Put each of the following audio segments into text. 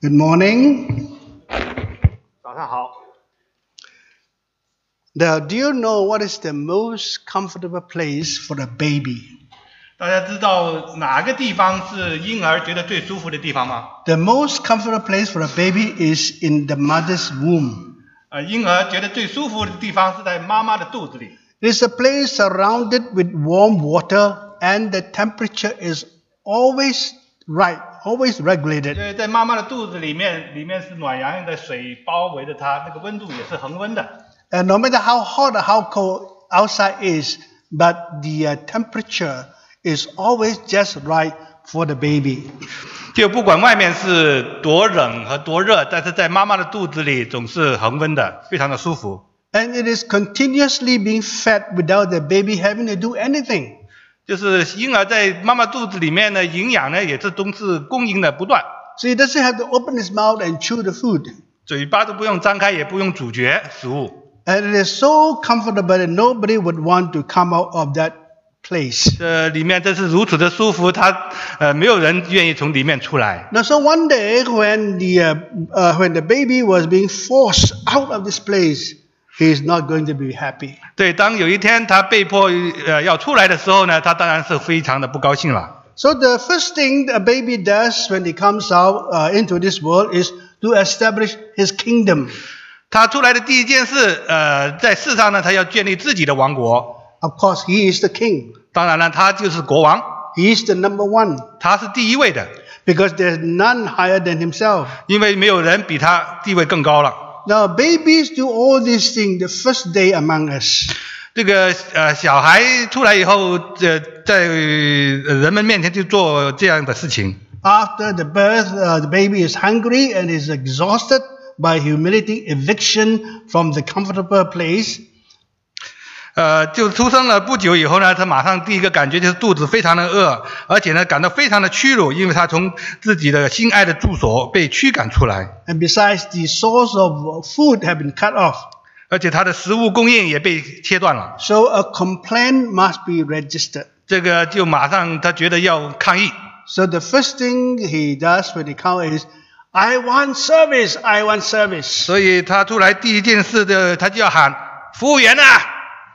Good morning. 早上好。 Now, do you know what is the most comfortable place for a baby? 大家知道哪个地方是婴儿觉得最舒服的地方吗？ The most comfortable place for a baby is in the mother's womb. 婴儿觉得最舒服的地方是在妈妈的肚子里。 It is a place surrounded with warm water and the temperature is always right, always regulated. 因为在妈妈的肚子里面是暖洋洋的水包围着它，那个温度也是恒温的。 And no matter how hot or how cold outside is, but the temperature is always just right for the baby. 就不管外面是多冷和多热，但是在妈妈的肚子里总是恒温的，非常的舒服。 And it is continuously being fed without the baby having to do anything. 就是婴儿在妈妈肚子里面呢，营养呢也是都是供应的不断， So he doesn't have to open his mouth and chew the food. 嘴巴都不用张开，也不用咀嚼食物。 And it is so comfortable that nobody would want to come out of that place. 这里面真是如此的舒服，没有人愿意从里面出来。 Now, so one day when the baby was being forced out of this place, he is not going to be happy. 对，当有一天他被迫要出来的时候呢，他当然是非常的不高兴了。 So the first thing a baby does when he comes out into this world is to establish his kingdom. 他出来的第一件事，在世上呢，他要建立自己的王国。 Of course, he is the king. 当然了，他就是国王， He is the number one 他是第一位的， because there's none higher than himself. 因为没有人比他地位更高了。 Now, babies do all these things the first day among us. 这个小孩出来以后，在人们面前就做这样的事情。 After the birth, the baby is hungry and is exhausted by humiliating eviction from the comfortable place. 就出生了不久以后呢，他马上第一个感觉就是肚子非常的饿，而且呢感到非常的屈辱，因为他从自己的心爱的住所被驱赶出来， And besides, the source of food have been cut off. 而且他的食物供应也被切断了。 So a complaint must be registered. 这个就马上他觉得要抗议。 So the first thing he does when he comes is, I want service, I want service. 所以他出来第一件事的，他就要喊服务员啊。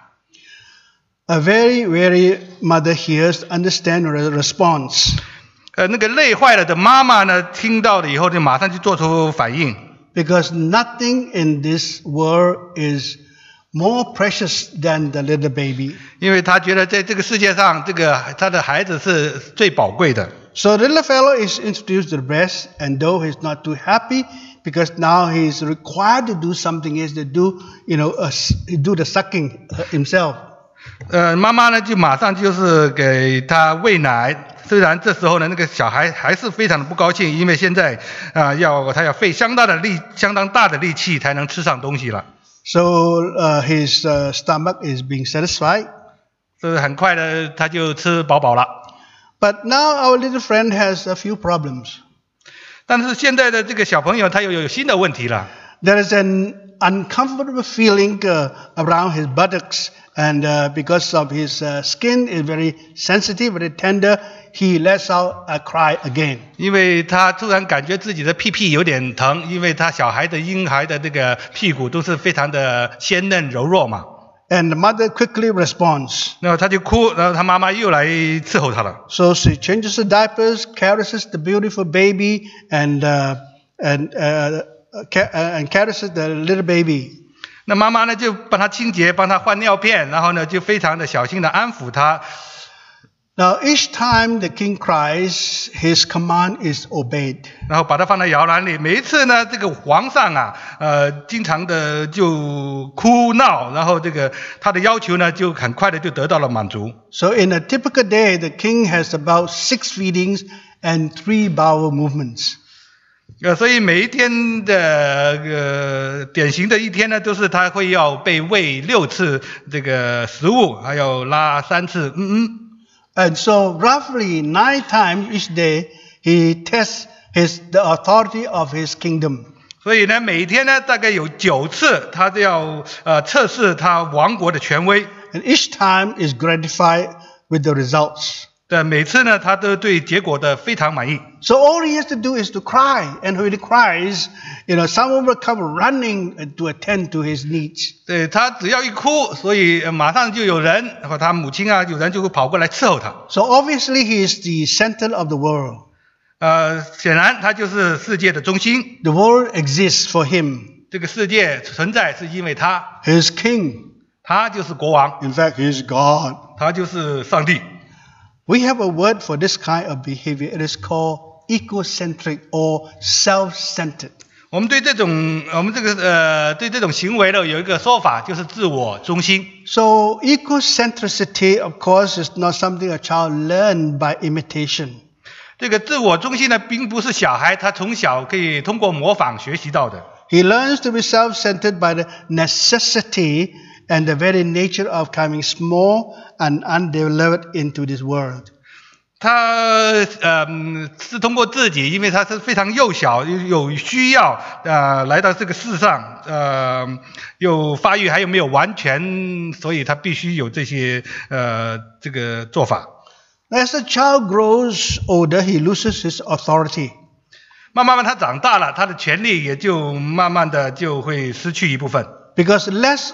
A very weary mother hears, understands the response. 那个累坏了的妈妈呢，听到了以后就马上就做出反应。 Because nothing in this world is more precious than the little baby. 因为他觉得在这个世界上，他的孩子是最宝贵的。 So the little fellow is introduced to the breast, and though he's not too happy, because now he's required to do something, he has to do, do the sucking himself. 妈妈呢就马上就是给他喂奶，虽然这时候呢那个小孩还是非常的不高兴，因为现在他要费相当大的力气才能吃上东西了。 So his stomach is being satisfied. 所以很快的他就吃饱饱了。 But now our little friend has a few problems. 但是现在的这个小朋友他又有新的问题了。 There is an uncomfortable feeling around his buttocks, and because of his skin is very sensitive, very tender, he lets out a cry again. 因为他突然感觉自己的屁屁有点疼，因为他婴孩的这个屁股都是非常的鲜嫩柔弱嘛。 And the mother quickly responds. 然后他就哭，然后他妈妈又来伺候他了。 So she changes the diapers, caresses the beautiful baby, and caresses the little baby. 那妈妈呢就帮他清洁，帮他换尿片，然后呢就非常的小心的安抚他。 Now each time the king cries, his command is obeyed. 然后把他放在摇篮里，每一次呢这个皇上啊，经常的就哭闹，然后他的要求呢就很快的就得到了满足。 So in a typical day, the king has about 6 feedings and 3 bowel movements. 所以每一天的典型的一天呢，都是他会要被喂6次这个食物，还有拉3次 And so roughly 9 times each day, he tests the authority of his kingdom. 所以呢，每一天呢大概有9次，他都要测试他王国的权威。 And each time is gratified with the results. 对，每次呢他都对结果的非常满意。 So all he has to do is to cry, and when he cries, someone will come running to attend to his needs. 对，他只要一哭，所以马上就有人和他母亲啊，有人就会跑过来伺候他。 So obviously he is the center of the world. 显然他就是世界的中心。 The world exists for him. 这个世界存在是因为他， He is king. 他就是国王， In fact, he is God. 他就是上帝。 We have a word for this kind of behavior. It is called egocentric or self-centered. 我们对这种行为呢有一个说法，就是自我中心。 So egocentricity, of course, is not something a child learns by imitation. 这个自我中心呢，并不是小孩他从小可以通过模仿学习到的。 He learns to be self-centered by the necessity and the very nature of coming small and undeveloped into this world. 他是通过自己，因为他是非常幼小，有需要来到这个世上，又发育还有没有完全，所以他必须有这些这个做法。 As the child grows older, he loses his authority. 慢慢他长大了，他的权利也就慢慢的就会失去一部分。 Because less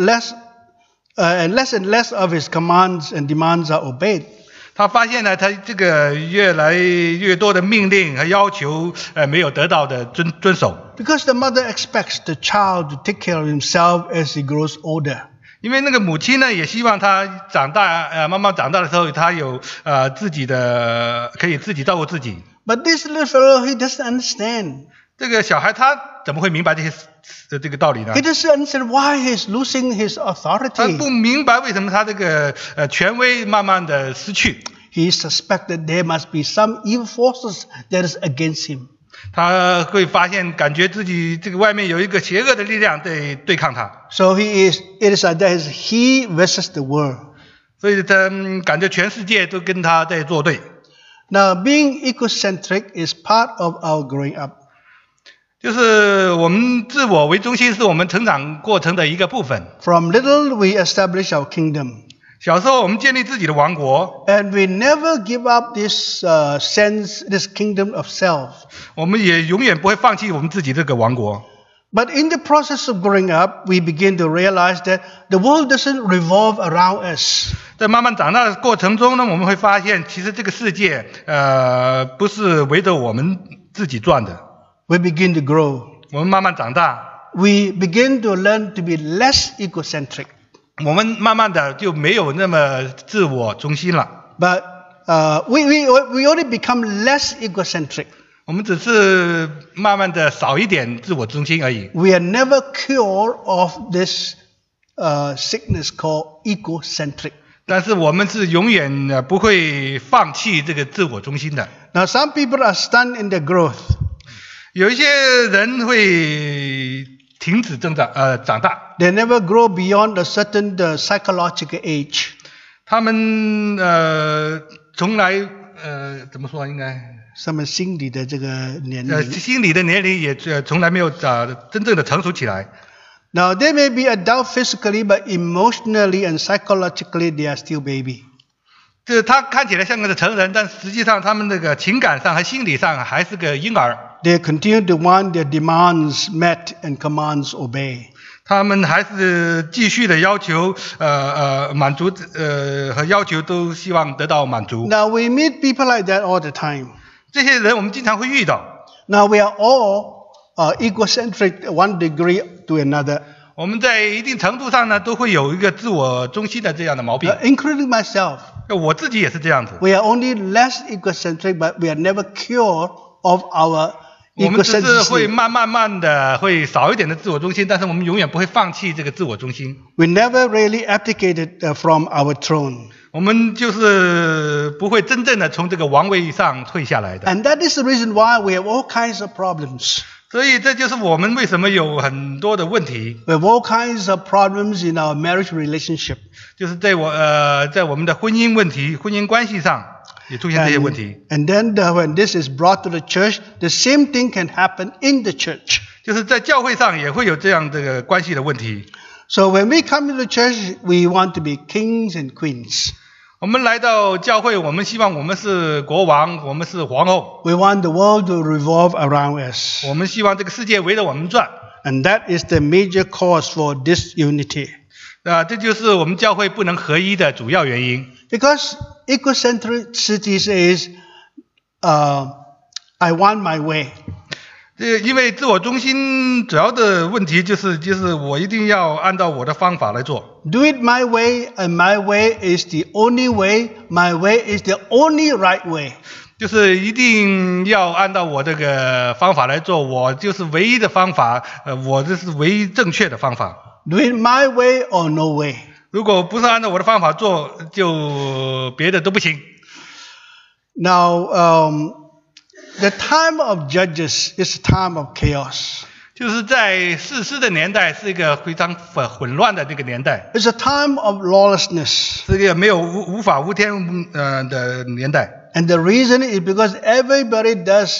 and less of his commands and demands are obeyed. 他发现呢，他这个越来越多的命令和要求，没有得到的遵守。 Because the mother expects the child to take care of himself as he grows older. 因为那个母亲呢，也希望他长大，慢慢长大的时候，他有自己的可以自己照顾自己。 But this little fellow, he doesn't understand. 这个小孩他怎么会明白这个道理呢？ He doesn't understand why he's losing his 他 authority. 不明白为什么他这个权威慢慢的失去。 He suspects that there must be some evil forces that is against him. 他会发现，感觉自己这个外面有一个邪恶的力量在对抗他。 So it is like that is he versus the world. 所以他感觉全世界都跟他在作对。 Now, being egocentric is part of our growing up. 就是我们自我为中心是我们成长过程的一个部分。 From little, we establish our kingdom. 小时候我们建立自己的王国， And we never give up this this kingdom of self. 我们也永远不会放弃我们自己这个王国。 But in the process of growing up, we begin to realize that the world doesn't revolve around us. 在慢慢长大的过程中呢，我们会发现，其实这个世界不是围着我们自己转的。 We begin to grow. 我们慢慢长大， We begin to learn to be less egocentric. 我们慢慢的就没有那么自我中心了。 But we only become less egocentric. 我们只是慢慢的少一点自我中心而已。 We are never cured of this sickness called egocentric. 但是我们是永远不会放弃这个自我中心的。 Now, some people are stunned in their growth. 有一些人会停止长大， They never grow beyond a certain psychological age. 他们从来怎么说应该什么心理的这个年龄。 心理的年龄也从来没有真正的成熟起来。 Now, they may be adult physically, but emotionally and psychologically, they are still baby. 就是他看起来像个成人，但实际上他们那个情感上和心理上还是个婴儿。 They continue to want their demands met and commands obeyed. 他们还是继续的要求满足和要求都希望得到满足。 Now, we meet people like that all the time. 这些人我们经常会遇到。 Now, we are all egocentric one degree to another. 我们在一定程度上呢，都会有一个自我中心的这样的毛病。 Including myself. 我自己也是这样子。 We are only less egocentric, but we are never cured of our 我们只是会 egocentricity. 慢的会少一点的自我中心，但是我们永远不会放弃这个自我中心。 We never really abdicated from our throne. 我们就是不会真正的从这个王位上退下来的。 And that is the reason why we have all kinds of problems. 所以这就是我们为什么有很多的问题， We have all kinds of problems in our marriage relationship. 就是在我们的婚姻问题、婚姻关系上也出现这些问题。 And then when this is brought to the church, the same thing can happen in the church. 就是在教会上也会有这样的关系的问题。 So when we come to the church, we want to be kings and queens. 我们来到教会，我们希望我们是国王，我们是皇后， We want the world to revolve around us. 我们希望这个世界围着我们转。 And that is the major cause for disunity. 这就是我们教会不能合一的主要原因。 Because egocentricity says, I want my way. 因为自我中心主要的问题就是我一定要按照我的方法来做。 Do it my way, and my way is the only way. My way is the only right way. 就是一定要按照我这个方法来做，我就是唯一的方法，我这是唯一正确的方法。 Do it my way or no way. 如果不是按照我的方法做，就别的都不行。 Now, the time of Judges is a time of chaos. 就是在士师的年代是一个非常混乱的这个年代， It's a time of lawlessness. 是一个没有无法无天的年代。 And the reason is because everybody does,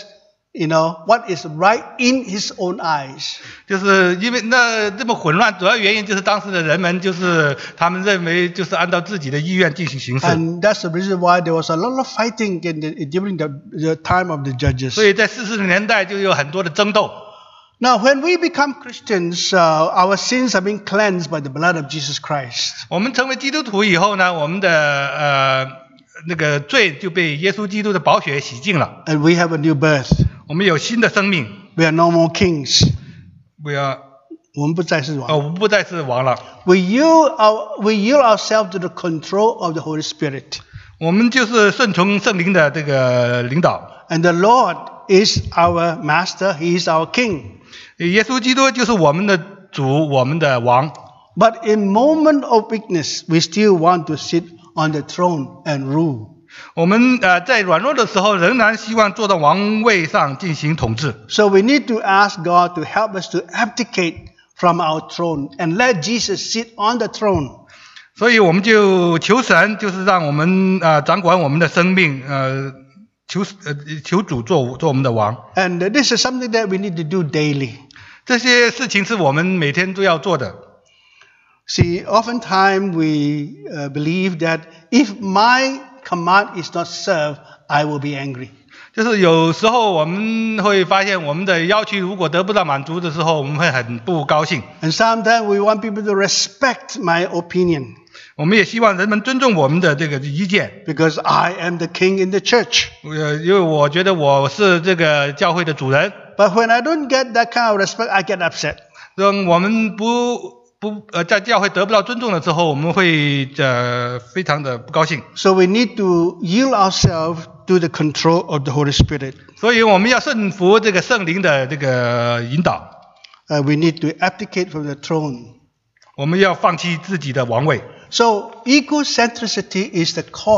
what is right in his own eyes. 就是因为这么混乱，主要原因就是当时的人们就是他们认为就是按照自己的意愿进行行事， And that's the reason why there was a lot of fighting during the time of the judges. 所以在士师的年代就有很多的争斗。 Now, when we become Christians, our sins have been cleansed by the blood of Jesus Christ. 我们成为基督徒以后呢，我们的那个罪就被耶稣基督的宝血洗净了， And we have a new birth. 我们有新的生命， We are no more kings. 不要我们不再是王。 我们不再是王了， We yield ourselves to the control of the Holy Spirit. 我们就是顺从圣灵的这个领导。 And the Lord is our master. He is our king. 耶稣基督就是我们的主，我们的王。 But in moment of weakness, we still want to sit on the throne and rule. 我们在软弱的时候，仍然希望坐到王位上进行统治。 So we need to ask God to help us to abdicate from our throne and let Jesus sit on the throne. 所以我们就求神，就是让我们掌管我们的生命，求主做我们的王。 And this is something that we need to do daily. 这些事情是我们每天都要做的。 See, oftentimes we believe that if my command is not served, I will be angry. 就是有时候我们会发现，我们的要求如果得不到满足的时候，我们会很不高兴。 And sometimes we want people to respect my opinion 我们也希望人们尊重我们的这个意见， because I am the king in the church. 因为我觉得我是这个教会的主人。 But when I don't get that kind of respect, I get upset. 当我们在教会得不到尊重的时候，我们会非常的不高兴。 So we need to yield ourselves to the control of the Holy Spirit. 所以我们要顺服这个圣灵的这个引导， We need to abdicate from the throne. 我们要放弃自己的王位。 So egocentricity is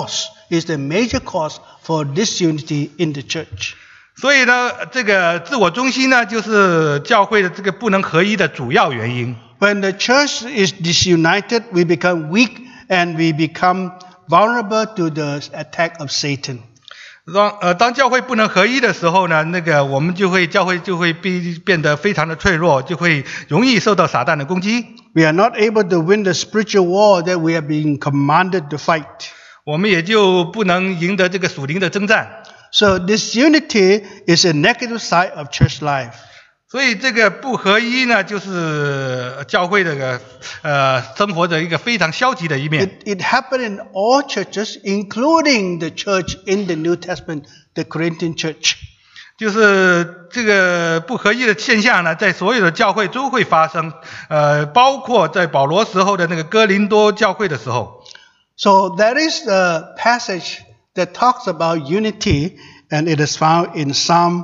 the major cause for disunity in the church. 所以呢，这个自我中心呢，就是教会的这个不能合一的主要原因。 When the church is disunited, we become weak and we become vulnerable to the attack of Satan. 当教会不能合一的时候呢，我们教会就会变得非常的脆弱，就会容易受到撒旦的攻击。 We are not able to win the spiritual war that we have been commanded to fight. 我们也就不能赢得这个属灵的征战。 So disunity is a negative side of church life. 所以这个不合一呢，就是教会的生活的一个非常消极的一面。 It happened in all churches, including the church in the New Testament, the Corinthian church. 就是这个不合一的现象呢，在所有的教会都会发生，包括在保罗时候的那个哥林多教会的时候。 So there is a passage that talks about unity, and it is found in Psalm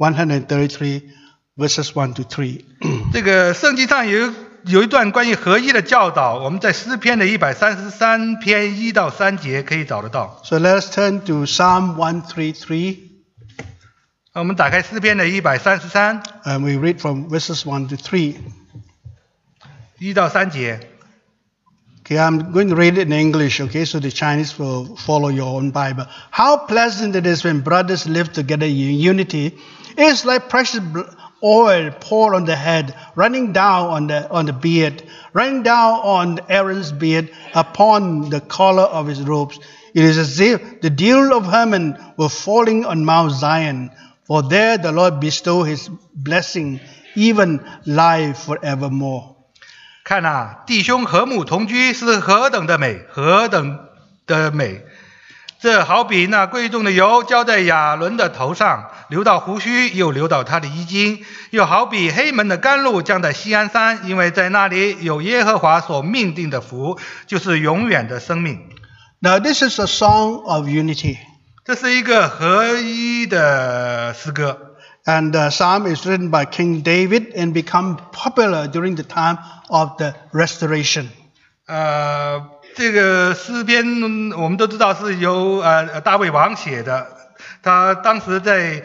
133, verses 1 to 3. 这个圣经上有一段关于合一的教导，我们在诗篇的133篇1到3节可以找得到。 So let us turn to Psalm 133, 我们打开诗篇的133 and we read from verses 1 to 3. 1到3节。 Okay, I'm going to read it in English, okay, so the Chinese will follow your own Bible. How pleasant it is when brothers live together in unity. It is like precious oil poured on the head, running down on the beard, running down on Aaron's beard, upon the collar of his robes. It is as if the dew of Hermon were falling on Mount Zion, for there the Lord bestowed his blessing, even life forevermore. 看啊，弟兄和睦同居是何等的美，何等的美！这好比那贵重的油浇在亚伦的头上，流到胡须，又流到他的衣襟；又好比黑门的甘露降在锡安山，因为在那里有耶和华所命定的福，就是永远的生命。 Now this is a song of unity. 这是一个合一的诗歌。 And the psalm is written by King David and become popular during the time of the restoration. 这个诗篇我们都知道是由大卫王写的，他当时在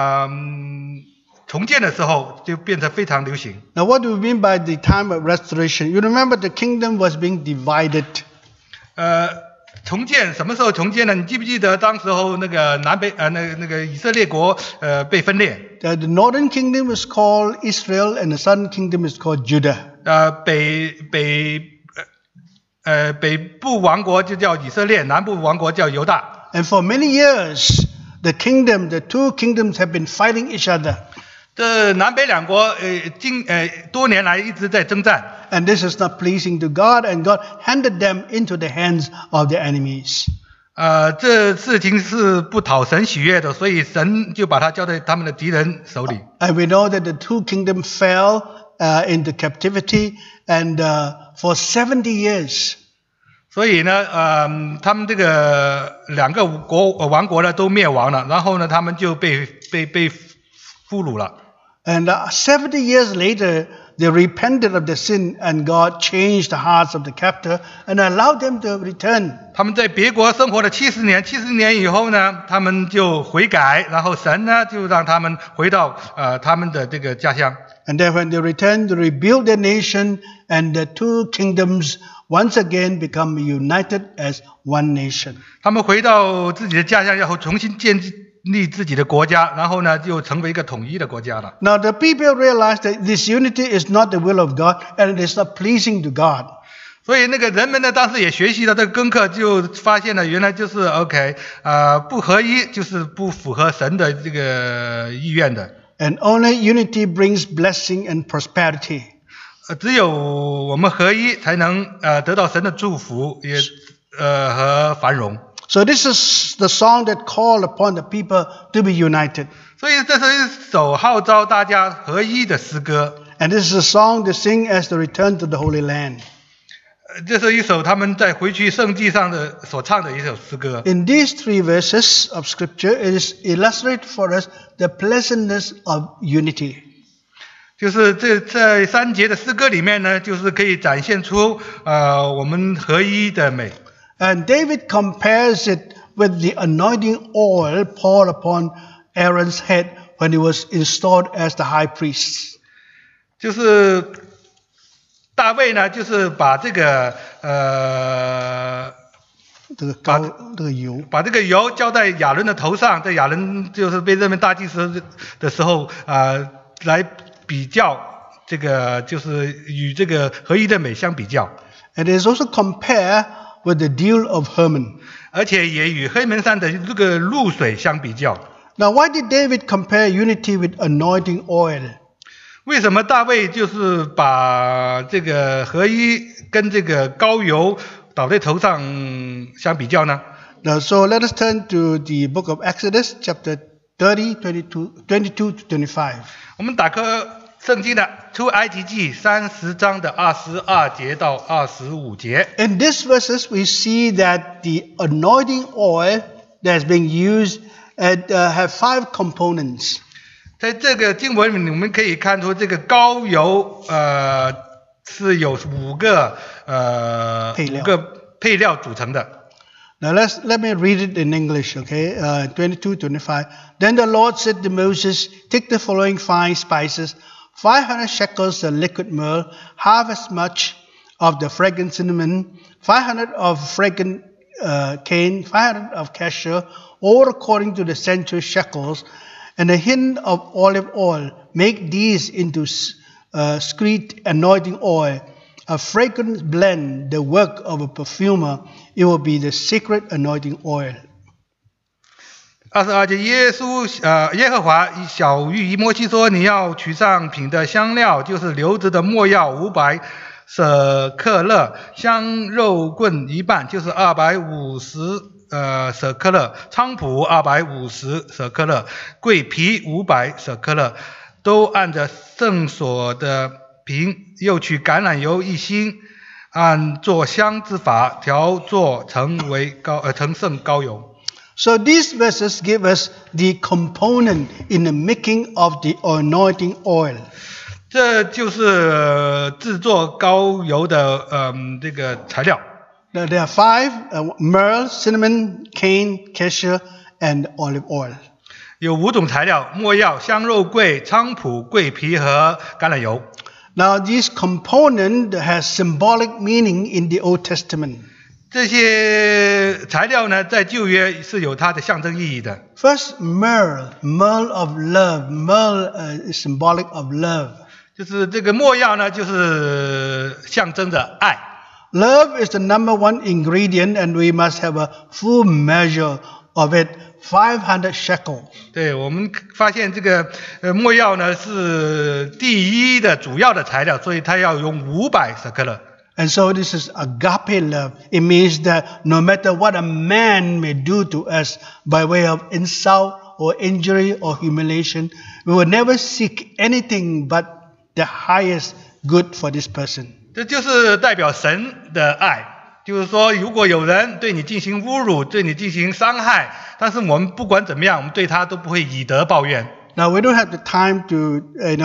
重建的时候就变得非常流行。 Now what do we mean by the time of restoration? You remember the kingdom was being divided. 重建什么时候重建呢？你记不记得当时候那个南北那个以色列国被分裂？ The northern kingdom is called Israel and the southern kingdom is called Judah. 北部王国就叫以色列，南部王国叫犹大。 And for many years, the two kingdoms have been fighting each other. 这南北两国多年来一直在征战。 And this is not pleasing to God, and God handed them into the hands of their enemies. 这事情是不讨神喜悦的，所以神就把它交在他们的敌人手里。 And we know that the two kingdoms fell into captivity, and for 70 years. 所以呢，他们这个两个王国呢都灭亡了，然后呢，他们就被俘虏了。 And 70 years later, they repented of their sin, and God changed the hearts of the captor and allowed them to return. 他们在别国生活了70年，70年以后呢，他们就悔改，然后神呢就让他们回到他们的这个家乡。 And then when they returned, they rebuilt their nation, and the two kingdoms once again become united as one nation. 他们回到自己的家乡，然后重新建立自己的国家，然后呢就成为一个统一的国家了。 Now the people realized that this unity is not the will of God, and it is not pleasing to God. 所以那个人们呢，当时也学习了这个功课，就发现了原来就是 OK， 不合一就是不符合神的这个意愿的。 And only unity brings blessing and prosperity. 只有我们合一，才能得到神的祝福，也和繁荣。 So this is the song that called upon the people to be united. 所以这是一首号召大家合一的诗歌。 And this is a song they sing as they return to the Holy Land. 这是一首他们在回去圣地上的所唱的一首诗歌。 In these 3 verses of scripture, it is illustrated for us the pleasantness of unity. 就是在3节的诗歌里面呢，就是可以展现出我们合一的美。 And David compares it with the anointing oil poured upon Aaron's head when he was installed as the high priest. 就是大卫呢，就是把这个把这个油浇在亚伦的头上，在亚伦就是被任命大祭司的时候来比较这个就是与这个合一的美相比较。 And it is also compared with the dew of Hermon. 而且也与黑门山的这个露水相比较。 Now, why did David compare unity with anointing oil? 为什么大卫就是把这个合一跟这个膏油倒在头上相比较呢？ Now, so let us turn to the book of Exodus, chapter 30, 22 to 25. 我们打开圣经的出埃及记30章的22节到25节。 In these verses, we see that the anointing oil that is being used have 5 components. 在这个经文里，我们可以看出这个膏油是有5个配料组成的。 Now let me read it in English, okay? 22, 25. Then the Lord said to Moses, take the following 5 spices, 500 shekels of liquid myrrh, half as much of the fragrant cinnamon, 500 of fragrant cane, 500 of cassia, all according to the century shekels, and a hin of olive oil. Make these into sweet anointing oil. a fragrant blend, the work of a perfumer, it will be the secret anointing oil. 22节，耶和华小谕以摩西说：“你要取上品的香料，就是流质的没药500舍克勒，香肉棍一半，就是250舍克勒，菖蒲250舍克勒，桂皮500舍克勒，都按着圣所的瓶，又取橄榄油1斤，按做香之法调作成圣膏油。” So these verses give us the component in the making of the anointing oil. 这就是制作膏油的这个材料。 There are 5: myrrh, cinnamon, cane, cassia, and olive oil. 有5种材料：没药、香肉桂、菖蒲、桂皮和橄榄油。 Now this component has symbolic meaning in the Old Testament. 这些材料呢，在旧约是有它的象征意义的。 First, myrrh of love. Myrrh is symbolic of love. 就是这个没药呢，就是象征着爱。 Love is the number 1 ingredient, and we must have a full measure of it, 500 shekel. 对，我们发现这个没药呢是第一的主要的材料，所以它要用500舍克勒。 And so this is agape love. It means that no matter what a man may do to us by way of insult or injury or humiliation, we will never seek anything but the highest good for this person. 这就是代表神的爱，就是说，如果有人对你进行侮辱，对你进行伤害，但是我们不管怎么样，我们对他都不会以德报怨。 Now we don't have the time to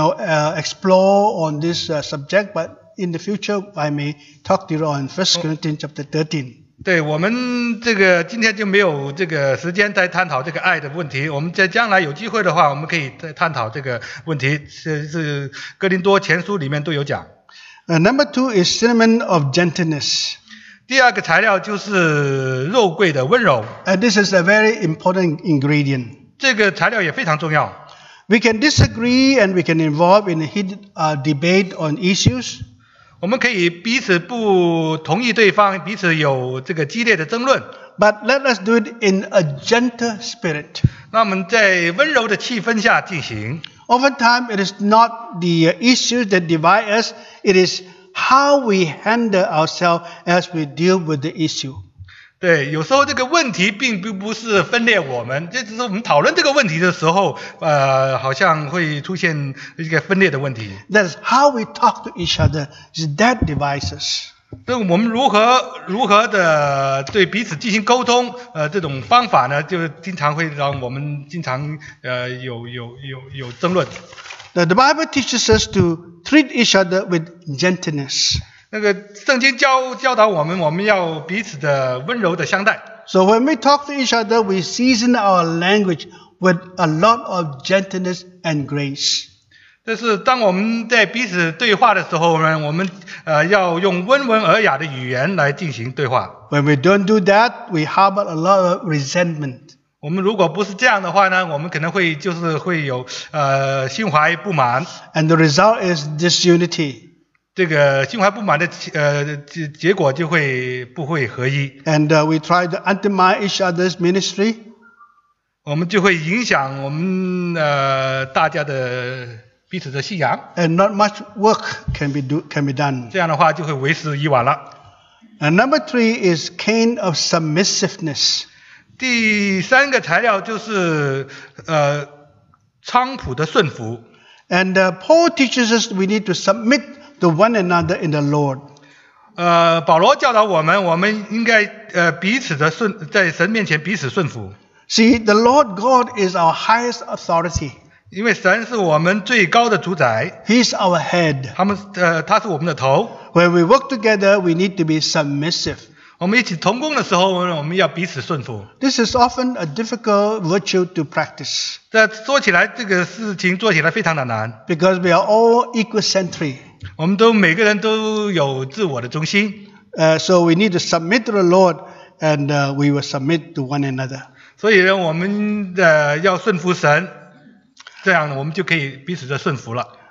explore on this subject, but in the future, I may talk to you on 1 Corinthians chapter 13. 对，我们这个今天就没有这个时间再探讨这个爱的问题。我们在将来有机会的话，我们可以再探讨这个问题。是哥林多前书里面都有讲。 Number 2 is cinnamon of gentleness. 第二个材料就是肉桂的温柔。 This is a very important ingredient. 这个材料也非常重要。 We can disagree and we can involve in a heated debate on issues. 我们可以彼此不同意对方，彼此有这个激烈的争论。 But let us do it in a gentle spirit. 那我们在温柔的气氛下进行。 Oftentimes it is not the issues that divide us, it is how we handle ourselves as we deal with the issue. 对，有时候这个问题并不是分裂我们，这只是我们讨论这个问题的时候，好像会出现一个分裂的问题。 That's how we talk to each other. That divides us. 这我们如何的对彼此进行沟通，这种方法呢，就经常会让我们经常有争论。 The Bible teaches us to treat each other with gentleness. 那个圣经教导我们要彼此的温柔的相待。 So when we talk to each other, we season our language with a lot of gentleness and grace. 这是当我们在彼此对话的时候呢，我们要用温文尔雅的语言来进行对话。 When we don't do that, we harbor a lot of resentment. 我们如果不是这样的话呢，我们可能会有心怀不满。 And the result is disunity. 这个心怀不满的结果就会不会合一。 And we try to undermine each other's ministry. 我们就会影响我们大家的彼此的信仰。 And not much work can be done. 这样的话就会为时已晚了。 And number 3 is cane of submissiveness. 第3个材料就是菖蒲的顺服。 And Paul teaches us we need to submit to one another in the Lord. 保罗教导我们应该彼此的在神面前彼此顺服。 See, the Lord God is our highest authority. 因为神是我们最高的主宰。 He is our head. 他是我们的头。 When we work together, we need to be submissive. 我们一起同工的时候，我们要彼此顺服。 This is often a difficult virtue to practice. 这说起来，这个事情做起来非常的难。 Because we are all egocentric. 我们每个人都有自我的中心。 So we need to submit to the Lord, and we will submit to one another. 所以呢，我们要顺服神，这样我们就可以彼此的顺服了。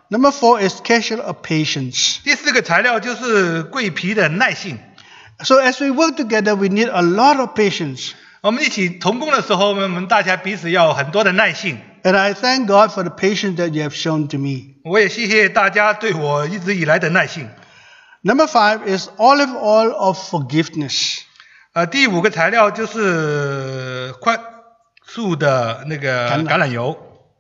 Number 4 is casual of patience. 第4个材料就是桂皮的耐性。 So as we work together, we need a lot of patience. 我们一起同工的时候，我们大家彼此要有很多的耐性。 And I thank God for the patience that you have shown to me. 我也谢谢大家对我一直以来的耐性。 Number 5 is olive oil of forgiveness. 第5个材料就是宽恕的那个橄榄油。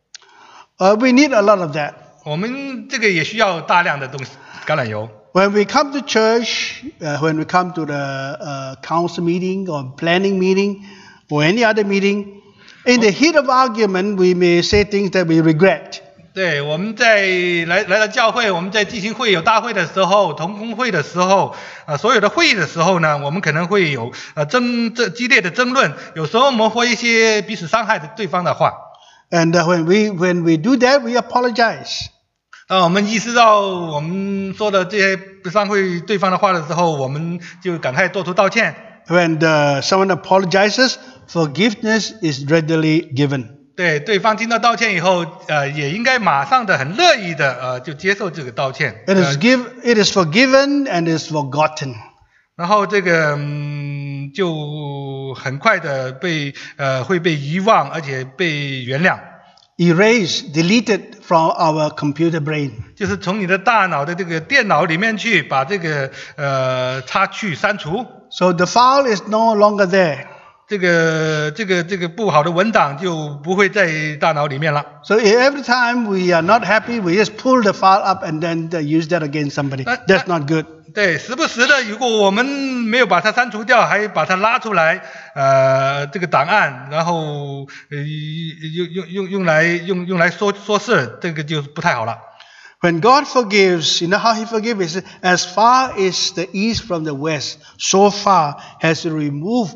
We need a lot of that. 我们这个也需要大量的东西，橄榄油。 When we come to church, when we come to the council meeting or planning meeting or any other meeting, in the heat of argument, we may say things that we regret. 对，我们在来到教会，我们在进行会友大会的时候，同工会的时候，所有的会议的时候呢，我们可能会有激烈的争论，有时候我们会一些彼此伤害对方的话。 And when we do that, we apologize. 当我们意识到我们说的这些伤害对方的话的时候，我们就赶快做出道歉。 When someone apologizes, forgiveness is readily given. 对方听到道歉以后，也应该马上的很乐意的就接受这个道歉。 It is forgiven and is forgotten. 然后这个就很快的会被遗忘，而且被原谅。 Erased, deleted from our computer brain. 就是从你的大脑的这个电脑里面去把这个擦去删除。 So the file is no longer there. 这个不好的文档就不会在大脑里面了。 So every time we are not happy, we just pull the file up and then use that against somebody. That's not good. 对，时不时的，如果我们没有把它删除掉，还把它拉出来，这个档案，然后用来说事，这个就不太好了。 When God forgives, you know how He forgives? As far as the east from the west, so far has He removed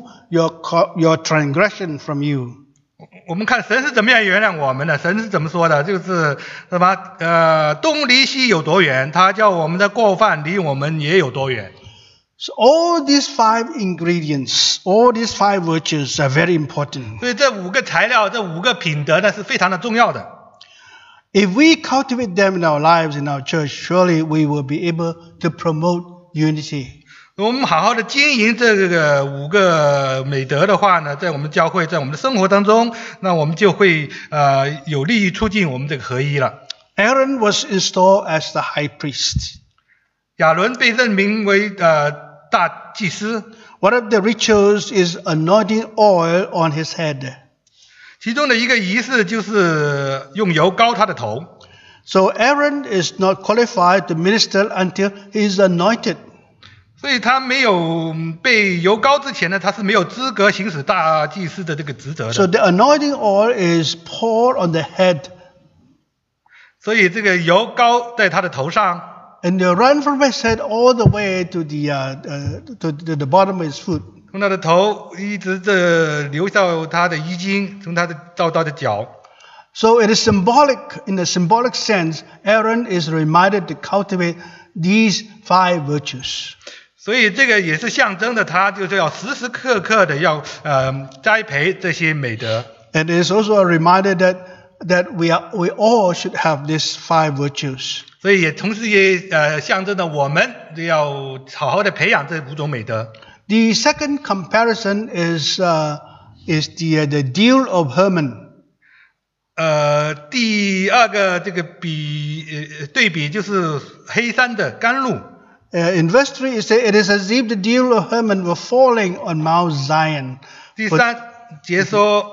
your transgression from you. 我们看神是怎么样原谅我们的，神是怎么说的？就是什么东离西有多远，他叫我们的过犯离我们也有多远。 So all these 5 ingredients, all these 5 virtues are very important. 所以这5个材料，这5个品德呢是非常的重要的。 If we cultivate them in our lives, in our church, surely we will be able to promote unity. 我们好好的经营这个5个美德的话呢，在我们教会，在我们的生活当中，那我们就会有利于促进我们这个合一了。 Aaron was installed as the high priest. 亚伦被任命为大祭司。 One of the rituals is anointing oil on his head. 其中的一个仪式就是用油膏他的头。 So Aaron is not qualified to minister until he is anointed. 所以他没有被油膏之前呢，他是没有资格行使大祭司的这个职责的。 So the anointing oil is poured on the head. 所以这个油膏在他的头上。 And they run from his head all the way to the bottom of his foot. 从他的头一直流到他的衣襟，从他的到他的脚。 So it is symbolic, in a symbolic sense, Aaron is reminded to cultivate these 5 virtues. 所以这个也是象征的，他就是要时时刻刻的要栽培这些美德。 And it is also a reminder that we all should have these 5 virtues. 所以也同时也象征着我们要好好的培养这5种美德。 The second comparison is the dew of Hermon. 第2个这个对比就是黑山的甘露。 In verse 3 it says, "It is as if the dew of Hermon were falling on Mount Zion." 第3节说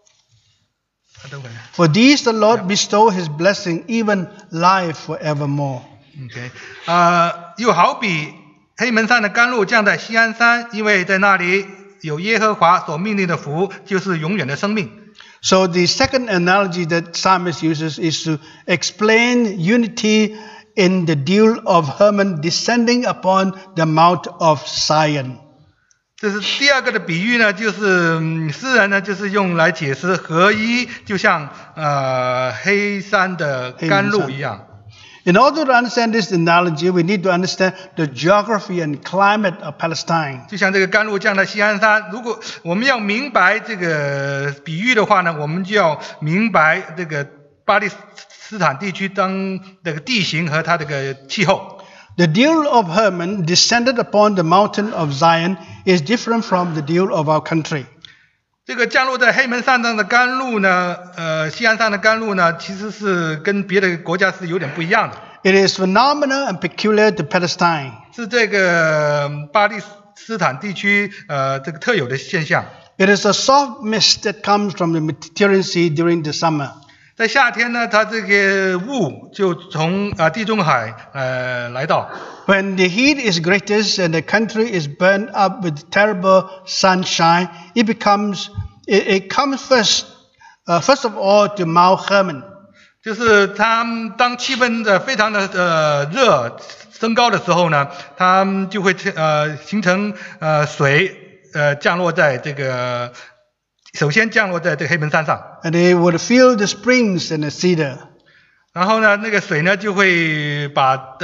For these the Lord bestow His blessing, even life forevermore. OK， 又好比黑门山的甘露降在锡安山，因为在那里有耶和华所命令的福，就是永远的生命。 So the second analogy that Psalmist uses is to explain unity in the dew of Hermon descending upon the Mount of Zion. 这是第2个的比喻呢，就是诗人呢，就是用来解释合一，就像黑山的甘露一样。 In order to understand this analogy, we need to understand the geography and climate of Palestine. 就像这个甘露降在锡安山，如果我们要明白这个比喻的话呢，我们就要明白这个巴勒斯坦地区当这个地形和它这个气候。 The dew of Hermon descended upon the mountain of Zion is different from the dew of our country. 这个降落在黑门山上的甘露呢，西安山的甘露呢，其实是跟别的国家是有点不一样的。 It is phenomenal and peculiar to Palestine. 是这个巴勒斯坦地区这个特有的现象。 It is a soft mist that comes from the Mediterranean Sea during the summer. 在夏天呢，它这个雾就从地中海来到。 When the heat is greatest and the country is burned up with terrible sunshine, it comes first of all to Mount Hermon. 就是它当气温非常的热升高的时候呢，它们就会形成水降落在这个首先降落在这个黑门山上。 And they would fill the springs and the cedar. 然后呢，那个水呢就会把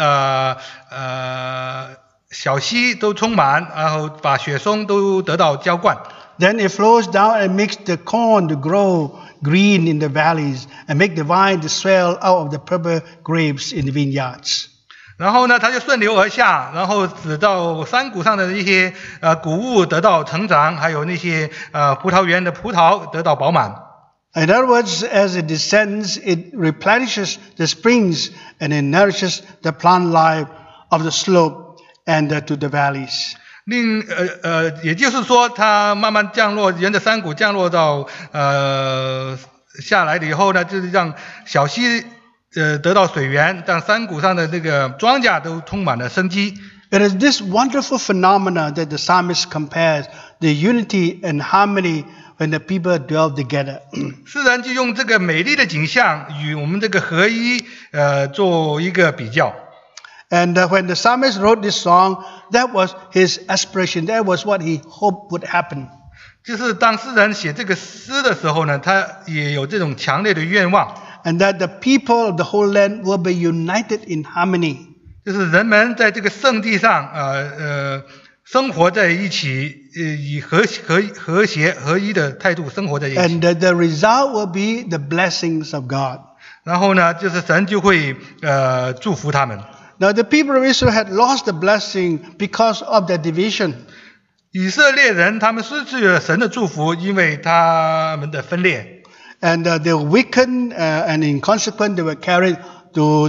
小溪都充满，然后把雪松都得到浇灌。 Then it flows down and makes the corn to grow green in the valleys and make the vine to swell out of the purple grapes in the vineyards. 然后呢，它就顺流而下，然后使到山谷上的一些谷物得到成长，还有那些葡萄园的葡萄得到饱满。 In other words, as it descends, it replenishes the springs and it nourishes the plant life of the slope and to the valleys. 也就是说，它慢慢降落，沿着山谷降落到下来了以后呢，就是让小溪得到水源，让山谷上的这个庄稼都充满了生机。 It is this wonderful phenomena that the psalmist compares the unity and harmony when the people dwell together. 诗人就用这个美丽的景象与我们这个合一做一个比较。 And when the psalmist wrote this song, that was his aspiration. That was what he hoped would happen. 就是当诗人写这个诗的时候呢，他也有这种强烈的愿望。 And that the people of the whole land will be united in harmony. 就是人们在这个圣地上生活在一起，以和谐合一的态度生活在一起。 And the result will be the blessings of God. 然后呢，就是神就会祝福他们。 Now the people of Israel had lost the blessing because of their division. 以色列人他们失去了神的祝福，因为他们的分裂。 And they were weakened, and in consequence they were carried to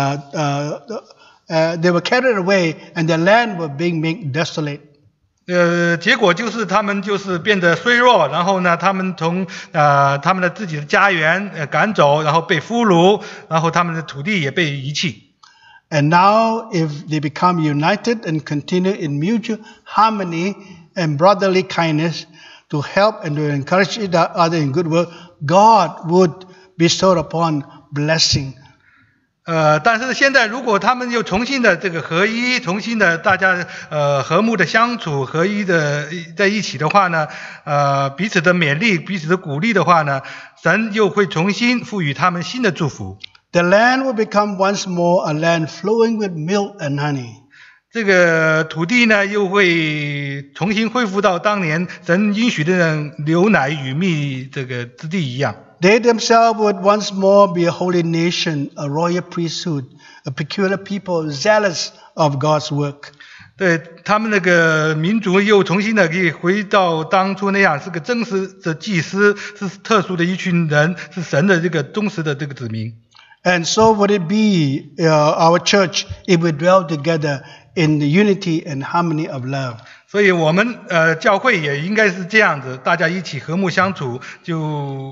they were carried away, and the land was being made desolate. 结果就是他们就是变得衰弱，然后呢，他们从他们的自己的家园赶走，然后被俘虏，然后他们的土地也被遗弃。 And now, if they become united and continue in mutual harmony and brotherly kindness to help and to encourage each other in good work, God would bestow upon blessing. 但是现在如果他们又重新的这个合一，重新的大家和睦的相处，合一的在一起的话呢，彼此的勉励，彼此的鼓励的话呢，神又会重新赋予他们新的祝福。 The land will become once more a land flowing with milk and honey. 这个土地呢，又会重新恢复到当年神应许的流奶与蜜这个之地一样。 They themselves would once more be a holy nation, a royal priesthood, a peculiar people zealous of God's work. 对，他们那个民族又重新的可以回到当初那样，是个真实的祭司，是特殊的一群人，是神的这个忠实的这个子民。 And so would it be our church if we dwell together in the unity and harmony of love. 所以我们教会也应该是这样子，大家一起和睦相处，就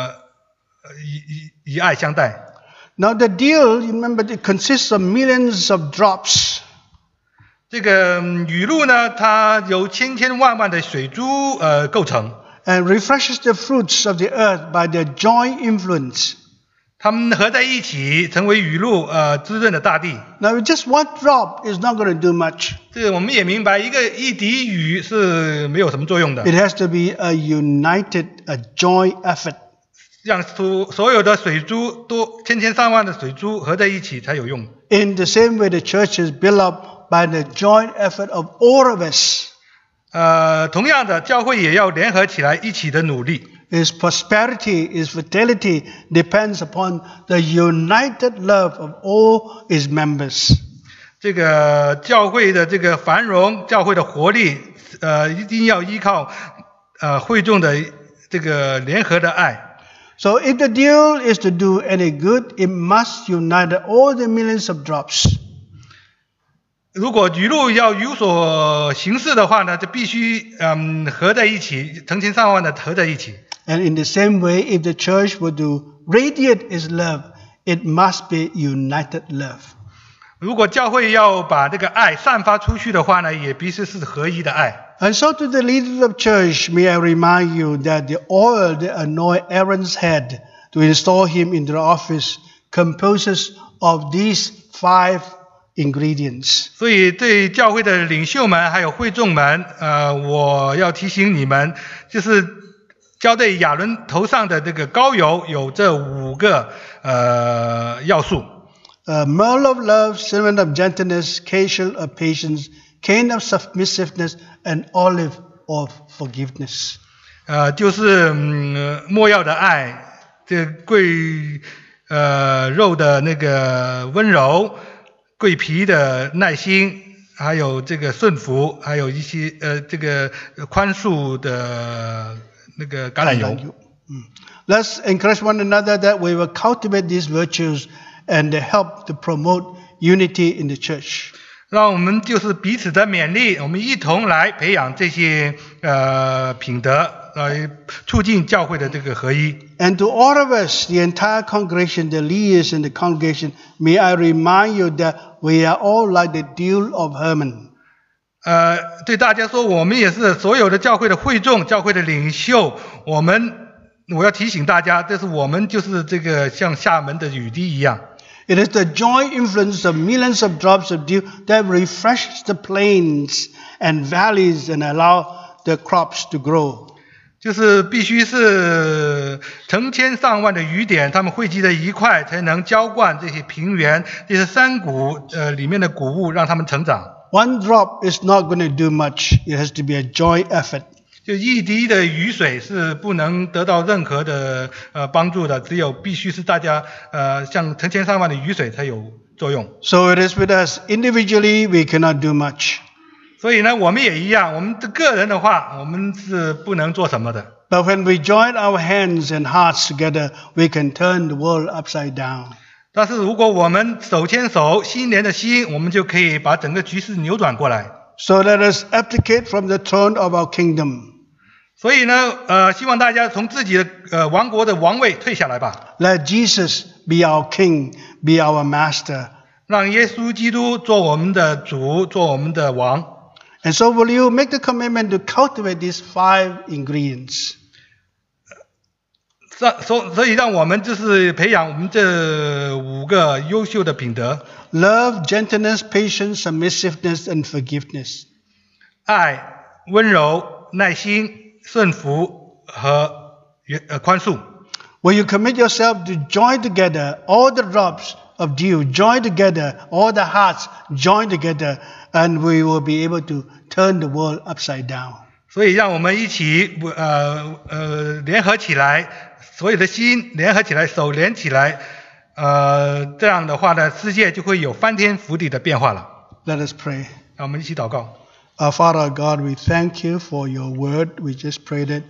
以爱相待。 Now the dew, remember, it consists of millions of drops. 这个雨露呢，它由千千万万的水珠构成。 And refreshes the fruits of the earth by their joint influence. 它们合在一起，成为雨露，滋润的大地。 Now, just one drop is not going to do much. 这个我们也明白，一滴雨是没有什么作用的。 It has to be a united, a joint effort. 让所有的水珠都千千上万的水珠合在一起才有用。 In the same way, the church is built up by the joint effort of all of us. 同样的，教会也要联合起来，一起的努力。 its prosperity, its fertility depends upon the united love of all its members. 这个教会的这个繁荣，教会的活力，一定要依靠会众的这个联合的爱。 So if the dew is to do any good, it must unite all the millions of drops. 如果雨露要有所行事的话呢，就必须合在一起，成千上万的合在一起。 And in the same way, if the church were to radiate its love, it must be united love. 如果教会要把这个爱散发出去的话呢，也必须是合一的爱。 And so to the leaders of church, may I remind you that the oil that anoint Aaron's head to install him into the office composes of these 5 ingredients. 所以对教会的领袖们还有会众们，我要提醒你们，就是浇在亚伦头上的这个膏油有这5个要素。 Myrrh of love, cinnamon of gentleness, cassia of patience, cane of submissiveness, and olive of forgiveness. 就是没药的爱，这桂肉的那个温柔，桂皮的耐心，还有这个顺服，还有一些这个宽恕的那个橄榄油。 Let's encourage one another that we will cultivate these virtues and help to promote unity in the church. 让我们就是彼此的勉励，我们一同来培养这些品德，促进教会的这个合一。 And to all of us, the entire congregation, the leaders in the congregation, may I remind you that we are all like the dew of Hermon. 对大家说，我们也是所有的教会的会众、教会的领袖，我要提醒大家，这是我们就是这个像厦门的雨滴一样。 It is the joint influence of millions of drops of dew that refreshes the plains and valleys and allow the crops to grow. 就是必须是成千上万的雨点，它们汇集在一块，才能浇灌这些平原、这些山谷里面的谷物，让它们成长。 One drop is not going to do much. It has to be a joint effort. 就一滴的雨水是不能得到任何的帮助的，只有必须是大家像成千上万的雨水才有作用。 So it is with us. Individually, we cannot do much. 所以呢，我们也一样，我们个人的话，我们是不能做什么的。 But when we join our hands and hearts together, we can turn the world upside down. 但是如果我们手牵手，心连着心，我们就可以把整个局势扭转过来。 So let us abdicate from the throne of our kingdom. 所以呢，希望大家从自己的王国的王位退下来吧。 Let Jesus be our King, be our Master. 让耶稣基督做我们的主，做我们的王。 And so will you make the commitment to cultivate these 5 ingredients? 所以让我们就是培养我们这5个优秀的品德。 Love, gentleness, patience, submissiveness, and forgiveness. 爱、温柔、耐心、顺服和宽恕。 Will you commit yourself to join together all the drops of dew, join together all the hearts, join together, and we will be able to turn the world upside down. 所以让我们一起联合起来，所有的心联合起来，手连起来，这样的话呢，世界就会有翻天覆地的变化了。 Let us pray. 让我们一起祷告。 Our Father God, we thank you for your word. We just pray that